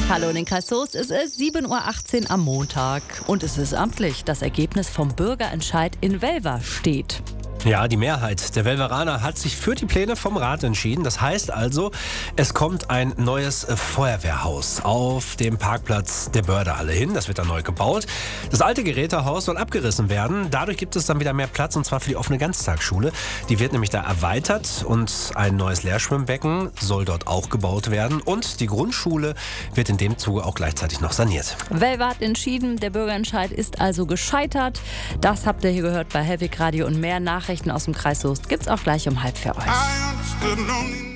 Hallo in den Kreis Soest, es ist 7:18 Uhr am Montag und es ist amtlich. Das Ergebnis vom Bürgerentscheid in Welver steht. Ja, die Mehrheit der Welveraner hat sich für die Pläne vom Rat entschieden. Das heißt also, es kommt ein neues Feuerwehrhaus auf dem Parkplatz der Bördehalle hin. Das wird dann neu gebaut. Das alte Gerätehaus soll abgerissen werden. Dadurch gibt es dann wieder mehr Platz, und zwar für die offene Ganztagsschule. Die wird nämlich da erweitert und ein neues Leerschwimmbecken soll dort auch gebaut werden. Und die Grundschule wird in dem Zuge auch gleichzeitig noch saniert. Welver hat entschieden, der Bürgerentscheid ist also gescheitert. Das habt ihr hier gehört bei Hellwig Radio, und mehr Nachrichten aus dem Kreis Soest gibt's auch gleich um 3:30 für euch.